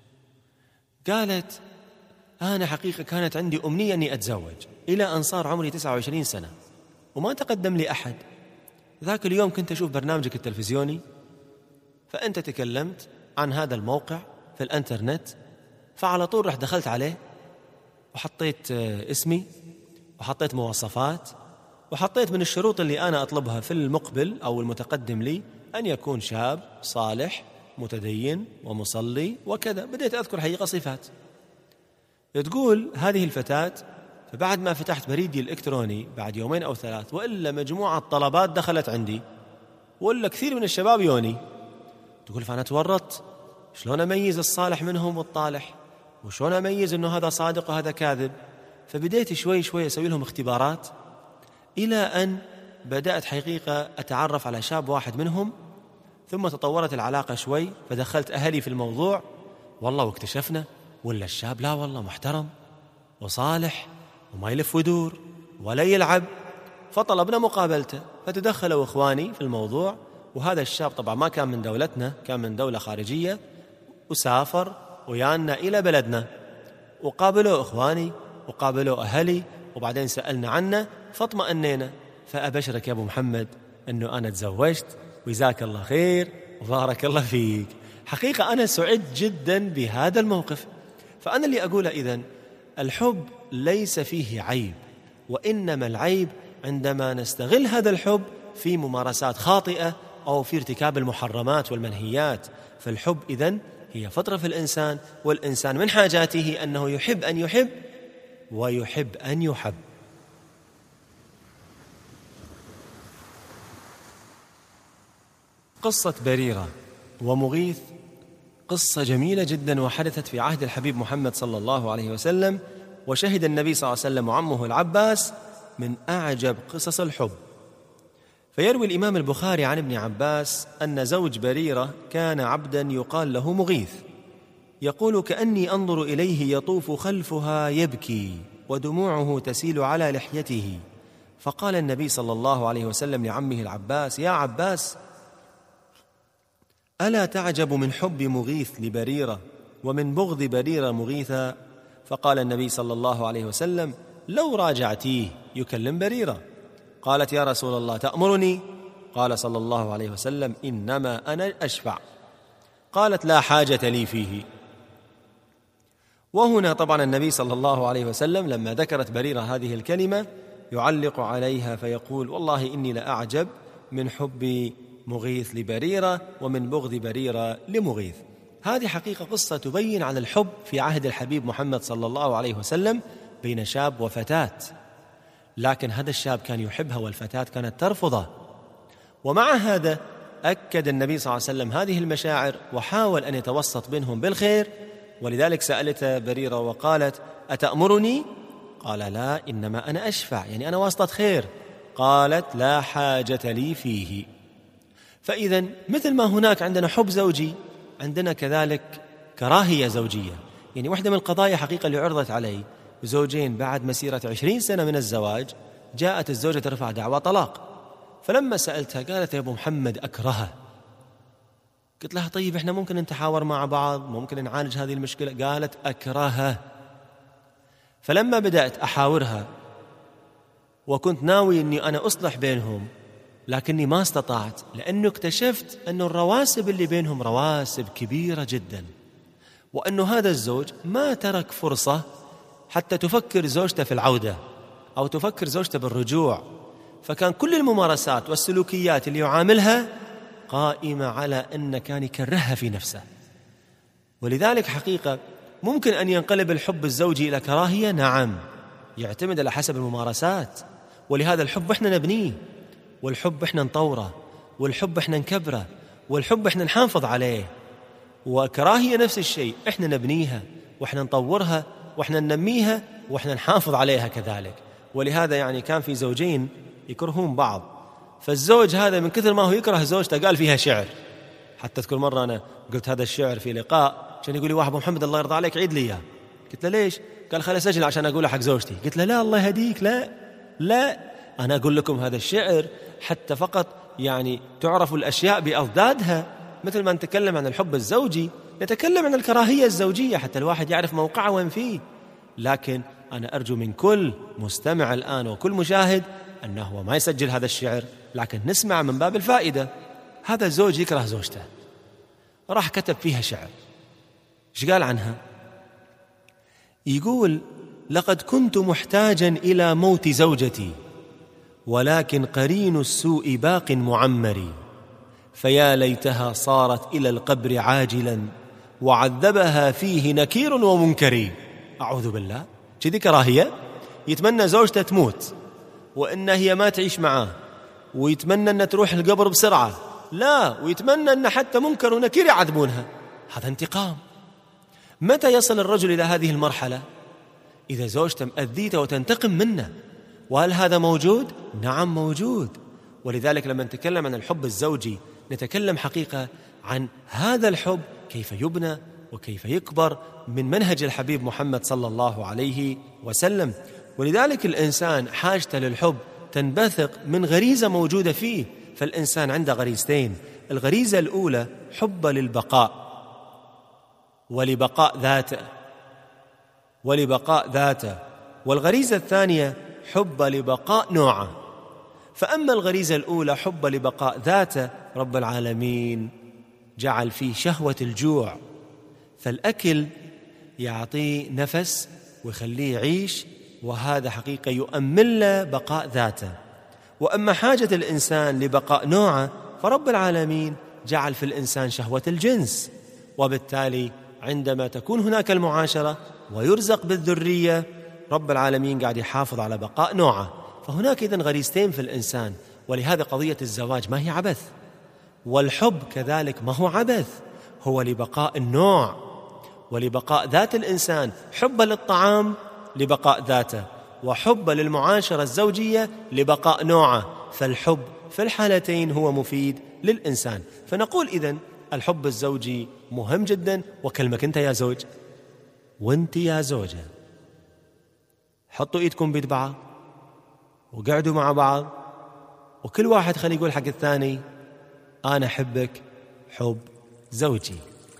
قالت: أنا حقيقة كانت عندي أمنية أني أتزوج إلى أن صار عمري 29 سنة وما تقدم لي أحد. ذاك اليوم كنت أشوف برنامجك التلفزيوني، فأنت تكلمت عن هذا الموقع في الإنترنت، فعلى طول رح دخلت عليه وحطيت اسمي وحطيت مواصفات وحطيت من الشروط اللي أنا أطلبها في المقبل أو المتقدم لي أن يكون شاب صالح متدين ومصلي وكذا. بديت أذكر حقيقة صفات. تقول هذه الفتاة فبعد ما فتحت بريدي الإلكتروني بعد يومين أو ثلاث، وإلا مجموعة طلبات دخلت عندي، وإلا كثير من الشباب يوني. تقول فأنا تورطت، شلون أميز الصالح منهم والطالح، وشلون أميز أنه هذا صادق وهذا كاذب. فبديت شوي شوي أسوي لهم اختبارات إلى أن بدأت حقيقة أتعرف على شاب واحد منهم، ثم تطورت العلاقة شوي، فدخلت أهلي في الموضوع والله، واكتشفنا ولا الشاب لا والله محترم وصالح وما يلف ودور ولا يلعب، فطلبنا مقابلته. فتدخلوا إخواني في الموضوع، وهذا الشاب طبعا ما كان من دولتنا، كان من دولة خارجية، وسافر ويانا إلى بلدنا، وقابلوا إخواني وقابلوا أهلي، وبعدين سألنا عنه فاطمأنينا. فأبشرك يا أبو محمد أنه أنا تزوجت، وجزاك الله خير وبارك الله فيك. حقيقة أنا سعيد جدا بهذا الموقف. فأنا اللي أقوله إذن الحب ليس فيه عيب، وإنما العيب عندما نستغل هذا الحب في ممارسات خاطئة أو في ارتكاب المحرمات والمنهيات. فالحب إذن هي فطرة في الإنسان، والإنسان من حاجاته أنه يحب أن يحب ويحب أن يحب. قصة بريرة ومغيث قصة جميلة جدا، وحدثت في عهد الحبيب محمد صلى الله عليه وسلم، وشهد النبي صلى الله عليه وسلم وعمه العباس من أعجب قصص الحب. فيروي الإمام البخاري عن ابن عباس أن زوج بريرة كان عبدا يقال له مغيث، يقول: كأني أنظر إليه يطوف خلفها يبكي ودموعه تسيل على لحيته. فقال النبي صلى الله عليه وسلم لعمه العباس: يا عباس، ألا تعجب من حب مغيث لبريرة ومن بغض بريرة مغيثا؟ فقال النبي صلى الله عليه وسلم: لو راجعتيه يكلم بريرة. قالت: يا رسول الله تأمرني؟ قال صلى الله عليه وسلم: إنما أنا أشفع. قالت: لا حاجة لي فيه. وهنا طبعا النبي صلى الله عليه وسلم لما ذكرت بريرة هذه الكلمة يعلق عليها فيقول: والله إني لأعجب من حب مغيث لبريرة ومن بغض بريرة لمغيث. هذه حقيقة قصة تبين على الحب في عهد الحبيب محمد صلى الله عليه وسلم بين شاب وفتاة، لكن هذا الشاب كان يحبها والفتاة كانت ترفضه، ومع هذا أكد النبي صلى الله عليه وسلم هذه المشاعر وحاول أن يتوسط بينهم بالخير. ولذلك سألته بريرة وقالت: أتأمرني؟ قال: لا، إنما أنا أشفع، يعني أنا واسطة خير. قالت: لا حاجة لي فيه. فإذا مثل ما هناك عندنا حب زوجي، عندنا كذلك كراهية زوجية. يعني واحدة من القضايا حقيقة اللي عرضت علي، زوجين بعد مسيرة 20 سنة من الزواج جاءت الزوجة ترفع دعوى طلاق، فلما سألتها قالت: يا أبو محمد أكرهه. قلت لها: طيب إحنا ممكن نتحاور مع بعض، ممكن نعالج هذه المشكلة. قالت: أكرهه. فلما بدأت أحاورها وكنت ناوي أني أنا أصلح بينهم، لكني ما استطعت، لأنه اكتشفت أن الرواسب اللي بينهم رواسب كبيرة جدا، وأنه هذا الزوج ما ترك فرصة حتى تفكر زوجته في العودة أو تفكر زوجته بالرجوع. فكان كل الممارسات والسلوكيات اللي يعاملها قائمة على أن كان يكرهها في نفسه. ولذلك حقيقة ممكن أن ينقلب الحب الزوجي إلى كراهية، نعم، يعتمد على حسب الممارسات. ولهذا الحب إحنا نبنيه، والحب إحنا نطوره، والحب إحنا نكبره، والحب إحنا نحافظ عليه. وكراهية نفس الشيء، إحنا نبنيها وإحنا نطورها وإحنا ننميها وإحنا نحافظ عليها كذلك. ولهذا يعني كان في زوجين يكرهون بعض، فالزوج هذا من كثر ما هو يكره زوجته قال فيها شعر. حتى أذكر مرة أنا قلت هذا الشعر في لقاء، كان يقول لي واحد: أبو محمد الله يرضى عليك عيد لي إياه. قلت له ليش؟ قال خلي أسجل عشان أقوله حق زوجتي. قلت له لا الله يهديك، لا أنا أقول لكم هذا الشعر حتى فقط يعني تعرفوا الأشياء بأضدادها. مثل ما نتكلم عن الحب الزوجي نتكلم عن الكراهية الزوجية حتى الواحد يعرف موقعه وين فيه. لكن أنا أرجو من كل مستمع الآن وكل مشاهد أنه ما يسجل هذا الشعر، لكن نسمع من باب الفائدة. هذا الزوج يكره زوجته، راح كتب فيها شعر. إيش قال عنها؟ يقول: لقد كنت محتاجا إلى موت زوجتي، ولكن قرين السوء باق معمري، فيا ليتها صارت إلى القبر عاجلا، وعذبها فيه نكير ومنكري. أعوذ بالله، كذي كراهية؟ يتمنى زوجته تموت وإن هي ما تعيش معاه، ويتمنى أن تروح القبر بسرعة، لا، ويتمنى أن حتى منكر ونكير يعذبونها. هذا انتقام. متى يصل الرجل إلى هذه المرحلة؟ إذا زوجته مأذيته وتنتقم منه. وهل هذا موجود؟ نعم موجود. ولذلك لما نتكلم عن الحب الزوجي نتكلم حقيقة عن هذا الحب كيف يبنى وكيف يكبر من منهج الحبيب محمد صلى الله عليه وسلم. ولذلك الإنسان حاجته للحب تنبثق من غريزة موجودة فيه. فالإنسان عنده غريزتين: الغريزة الأولى حب للبقاء ولبقاء ذاته، والغريزة الثانية حب لبقاء نوعه. فأما الغريزة الأولى حب لبقاء ذاته، رب العالمين جعل فيه شهوة الجوع، فالأكل يعطيه نفس ويخليه يعيش، وهذا حقيقة يؤمن له بقاء ذاته. وأما حاجة الإنسان لبقاء نوعه، فرب العالمين جعل في الإنسان شهوة الجنس، وبالتالي عندما تكون هناك المعاشرة ويرزق بالذرية، رب العالمين قاعد يحافظ على بقاء نوعه. فهناك إذن غريزتين في الإنسان. ولهذا قضية الزواج ما هي عبث، والحب كذلك ما هو عبث، هو لبقاء النوع ولبقاء ذات الإنسان. حب للطعام لبقاء ذاته، وحب للمعاشرة الزوجية لبقاء نوعه. فالحب في الحالتين هو مفيد للإنسان. فنقول إذن الحب الزوجي مهم جدا. وكلمك أنت يا زوج وانت يا زوجة، حطوا إيدكم بيد بعض وقعدوا مع بعض، وكل واحد خلي يقول حق الثاني: أنا أحبك حب زوجي.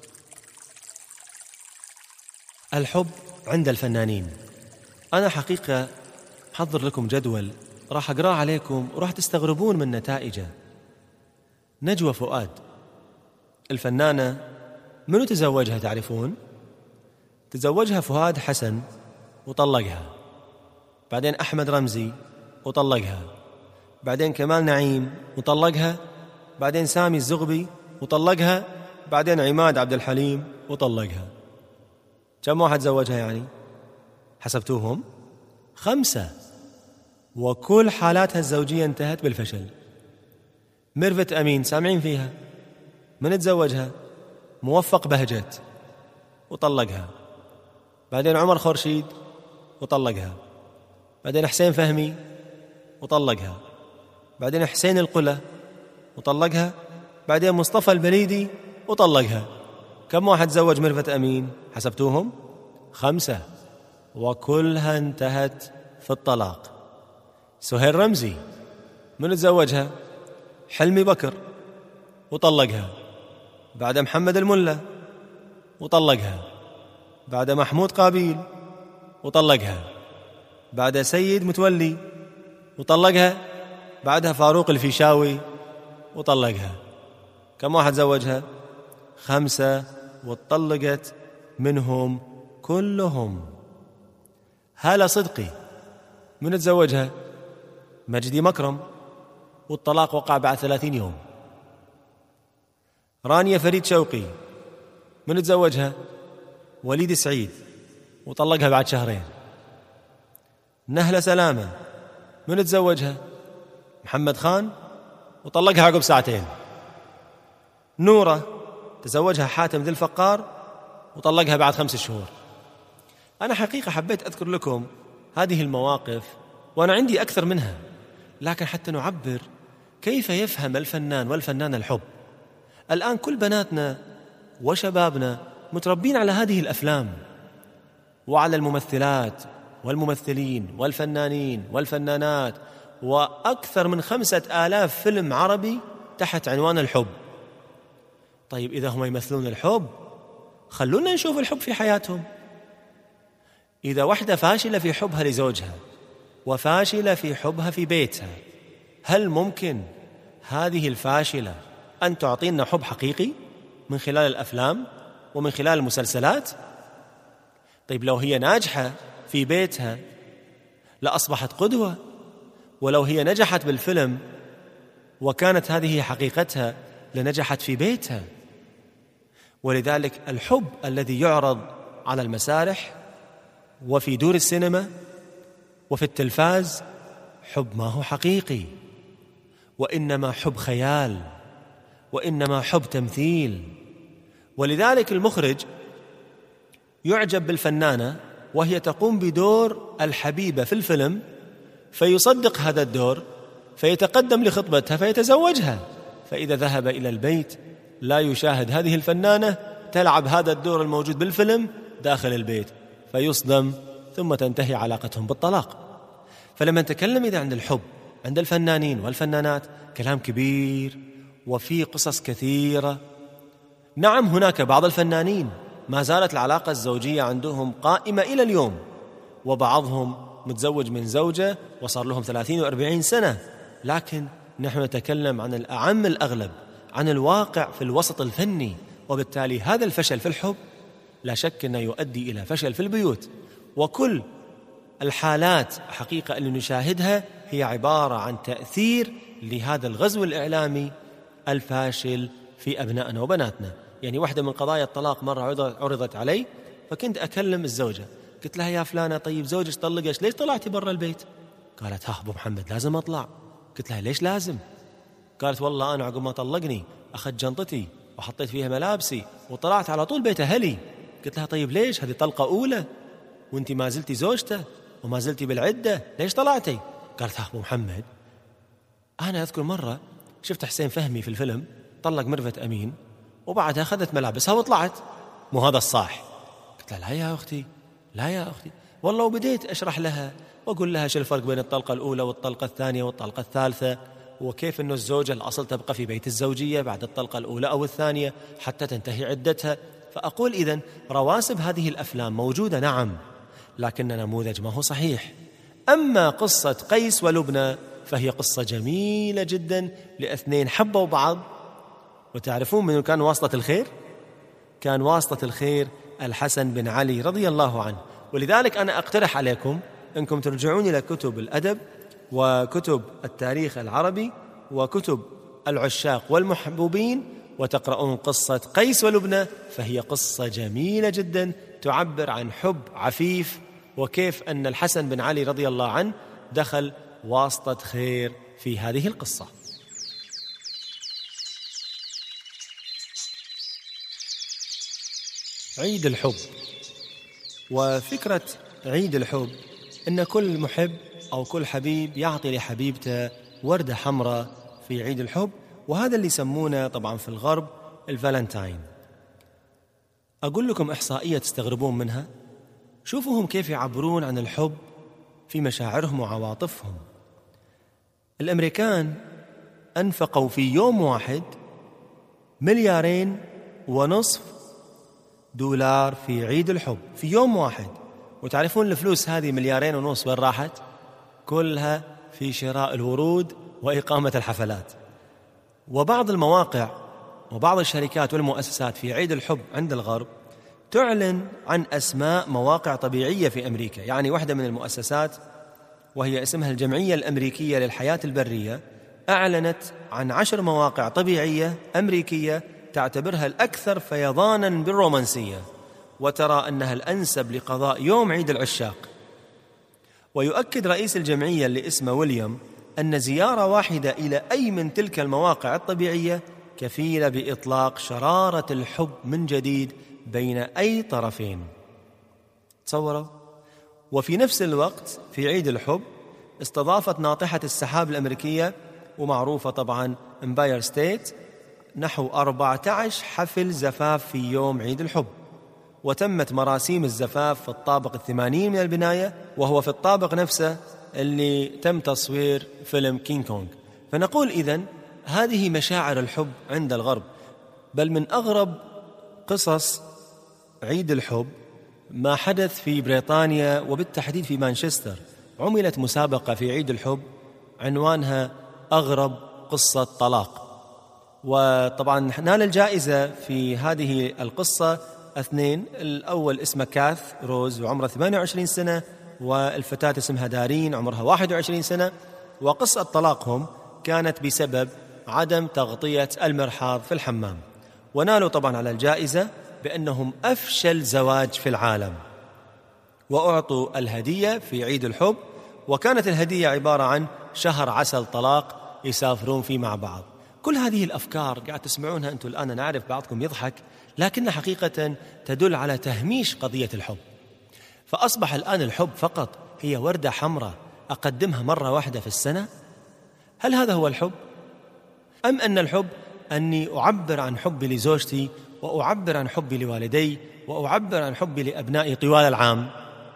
الحب عند الفنانين. أنا حقيقة حضر لكم جدول راح أقرأ عليكم وراح تستغربون من نتائجه. نجوى فؤاد الفنانة، منو تزوجها تعرفون؟ تزوجها فؤاد حسن وطلقها، بعدين أحمد رمزي وطلقها، بعدين كمال نعيم وطلقها، بعدين سامي الزغبي وطلقها، بعدين عماد عبد الحليم وطلقها. كم واحد زوجها يعني؟ حسبتوهم؟ 5، وكل حالاتها الزوجية انتهت بالفشل. ميرفت أمين سامعين فيها؟ من تزوجها؟ موفق بهجت وطلقها، بعدين عمر خورشيد وطلقها، بعدين حسين فهمي وطلقها، بعدين حسين القلة وطلقها، بعدين مصطفى البليدي وطلقها. كم واحد زوج ميرفت أمين؟ حسبتوهم؟ 5، وكلها انتهت في الطلاق. سهير رمزي من تزوجها؟ حلمي بكر وطلقها، بعد محمد الملة وطلقها، بعد محمود قابيل وطلقها، بعد سيد متولي وطلقها، بعدها فاروق الفيشاوي وطلقها. كم واحد زوجها؟ 5 وطلقت منهم كلهم. هالة صدقي من تزوجها؟ مجدي مكرم، والطلاق وقع بعد 30 يوم. رانيا فريد شوقي من تزوجها؟ وليد سعيد، وطلقها بعد 2 شهر. نهلة سلامة من تزوجها؟ محمد خان، وطلقها عقب 2 ساعة. نورة تزوجها حاتم ذي الفقار، وطلقها بعد 5 شهور. أنا حقيقة حبيت أذكر لكم هذه المواقف، وأنا عندي أكثر منها، لكن حتى نعبر كيف يفهم الفنان والفنانة الحب. الآن كل بناتنا وشبابنا متربين على هذه الأفلام، وعلى الممثلات والممثلين والفنانين والفنانات، وأكثر من 5000 فيلم عربي تحت عنوان الحب. طيب إذا هم يمثلون الحب، خلونا نشوف الحب في حياتهم. إذا واحدة فاشلة في حبها لزوجها وفاشلة في حبها في بيتها، هل ممكن هذه الفاشلة أن تعطينا حب حقيقي من خلال الأفلام ومن خلال المسلسلات؟ طيب لو هي ناجحة في بيتها لأصبحت قدوة، ولو هي نجحت بالفيلم وكانت هذه حقيقتها لنجحت في بيتها. ولذلك الحب الذي يعرض على المسارح وفي دور السينما وفي التلفاز حب ما هو حقيقي، وإنما حب خيال، وإنما حب تمثيل. ولذلك المخرج يعجب بالفنانة وهي تقوم بدور الحبيبة في الفيلم، فيصدق هذا الدور، فيتقدم لخطبتها فيتزوجها. فإذا ذهب إلى البيت لا يشاهد هذه الفنانة تلعب هذا الدور الموجود بالفيلم داخل البيت، فيصدم، ثم تنتهي علاقتهم بالطلاق. فلما نتكلم إذا عن الحب عند الفنانين والفنانات كلام كبير وفي قصص كثيرة. نعم هناك بعض الفنانين ما زالت العلاقة الزوجية عندهم قائمة إلى اليوم، وبعضهم متزوج من زوجة وصار لهم 30 و40 سنة، لكن نحن نتكلم عن الأعم الأغلب، عن الواقع في الوسط الفني. وبالتالي هذا الفشل في الحب لا شك أنه يؤدي إلى فشل في البيوت. وكل الحالات حقيقة اللي نشاهدها هي عبارة عن تأثير لهذا الغزو الإعلامي الفاشل في أبنائنا وبناتنا. يعني واحدة من قضايا الطلاق مرة عرضت علي، فكنت أكلم الزوجة، قلت لها يا فلانة طيب زوجك طلقش، ليش طلعتي برا البيت؟ قالت ها أبو محمد لازم أطلع. قلت لها ليش لازم؟ قالت والله أنا عقب ما طلقني أخذت جنطتي وحطيت فيها ملابسي وطلعت على طول بيت أهلي. قلت لها طيب ليش؟ هذه طلقة أولى وانت ما زلتي زوجته وما زلتي بالعدة، ليش طلعتي؟ قالت ها أبو محمد أنا أذكر مرة شفت حسين فهمي في الفيلم طلق ميرفت أمين وبعدها أخذت ملابسها وطلعت، مو هذا الصح؟ قلت لها لا يا أختي، لا يا أختي والله. وبديت أشرح لها وأقول لها شو الفرق بين الطلقة الأولى والطلقة الثانية والطلقة الثالثة، وكيف أنه الزوجة الأصل تبقى في بيت الزوجية بعد الطلقة الأولى أو الثانية حتى تنتهي عدتها. فأقول إذن رواسب هذه الأفلام موجودة نعم، لكن نموذج ما هو صحيح. أما قصة قيس ولبنى فهي قصة جميلة جدا لأثنين حبوا بعض. وتعرفون من كان واسطة الخير؟ كان واسطة الخير الحسن بن علي رضي الله عنه. ولذلك أنا أقترح عليكم أنكم ترجعون إلى كتب الأدب وكتب التاريخ العربي وكتب العشاق والمحبوبين وتقرؤون قصة قيس ولبنى، فهي قصة جميلة جدا تعبر عن حب عفيف، وكيف أن الحسن بن علي رضي الله عنه دخل واسطة خير في هذه القصة. عيد الحب. وفكرة عيد الحب إن كل محب أو كل حبيب يعطي لحبيبته وردة حمراء في عيد الحب، وهذا اللي يسمونه طبعا في الغرب الفالنتاين. أقول لكم إحصائية تستغربون منها. شوفوهم كيف يعبرون عن الحب في مشاعرهم وعواطفهم. الأمريكان أنفقوا في يوم واحد $2.5 مليار في عيد الحب في يوم واحد. وتعرفون الفلوس هذه $2.5 مليار وين راحت؟ كلها في شراء الورود وإقامة الحفلات. وبعض المواقع وبعض الشركات والمؤسسات في عيد الحب عند الغرب تعلن عن أسماء مواقع طبيعية في أمريكا. يعني واحدة من المؤسسات وهي اسمها الجمعية الأمريكية للحياة البرية أعلنت عن 10 مواقع طبيعية أمريكية تعتبرها الأكثر فيضاناً بالرومانسية، وترى أنها الأنسب لقضاء يوم عيد العشاق. ويؤكد رئيس الجمعية اللي اسمه ويليام أن زيارة واحدة إلى أي من تلك المواقع الطبيعية كفيلة بإطلاق شرارة الحب من جديد بين أي طرفين. تصوروا. وفي نفس الوقت في عيد الحب استضافت ناطحة السحاب الأمريكية ومعروفة طبعاً امباير ستيت نحو 14 حفل زفاف في يوم عيد الحب، وتمت مراسيم الزفاف في الطابق 80 من البناية، وهو في الطابق نفسه اللي تم تصوير فيلم كينج كونغ. فنقول إذن هذه مشاعر الحب عند الغرب. بل من أغرب قصص عيد الحب ما حدث في بريطانيا وبالتحديد في مانشستر. عملت مسابقة في عيد الحب عنوانها أغرب قصة طلاق، وطبعا نال الجائزة في هذه القصة 2. الأول اسمه كاث روز وعمره 28 سنة، والفتاة اسمها دارين عمرها 21 سنة. وقصة طلاقهم كانت بسبب عدم تغطية المرحاض في الحمام، ونالوا طبعا على الجائزة بأنهم أفشل زواج في العالم، وأعطوا الهدية في عيد الحب. وكانت الهدية عبارة عن شهر عسل طلاق يسافرون فيه مع بعض. كل هذه الأفكار قاعد تسمعونها أنتم الآن، أنا أعرف بعضكم يضحك، لكنها حقيقة تدل على تهميش قضية الحب. فأصبح الآن الحب فقط هي وردة حمراء أقدمها مرة واحدة في السنة. هل هذا هو الحب؟ أم أن الحب أني أعبر عن حبي لزوجتي، وأعبر عن حبي لوالدي، وأعبر عن حبي لأبنائي طوال العام؟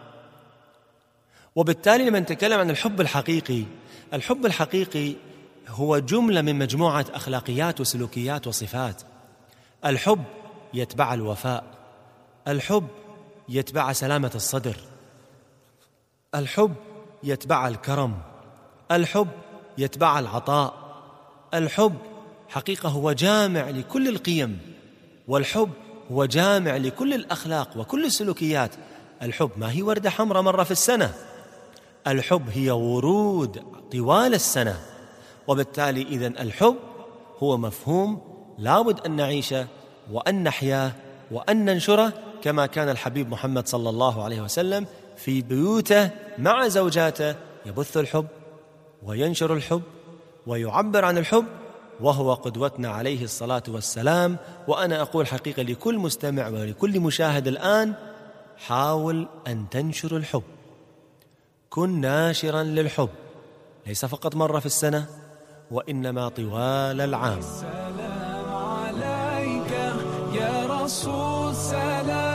وبالتالي لما نتكلم عن الحب الحقيقي، الحب الحقيقي هو جملة من مجموعة أخلاقيات وسلوكيات وصفات. الحب يتبع الوفاء، الحب يتبع سلامة الصدر، الحب يتبع الكرم، الحب يتبع العطاء. الحب حقيقة هو جامع لكل القيم، والحب هو جامع لكل الأخلاق وكل السلوكيات. الحب ما هي وردة حمراء مرة في السنة، الحب هي ورود طوال السنة. وبالتالي إذن الحب هو مفهوم لابد أن نعيشه وأن نحياه وأن ننشره، كما كان الحبيب محمد صلى الله عليه وسلم في بيوته مع زوجاته يبث الحب وينشر الحب ويعبر عن الحب، وهو قدوتنا عليه الصلاة والسلام. وأنا أقول حقيقة لكل مستمع ولكل مشاهد الآن، حاول أن تنشر الحب، كن ناشرا للحب، ليس فقط مرة في السنة وإنما طوال العام. سلام عليك يا رسول، سلام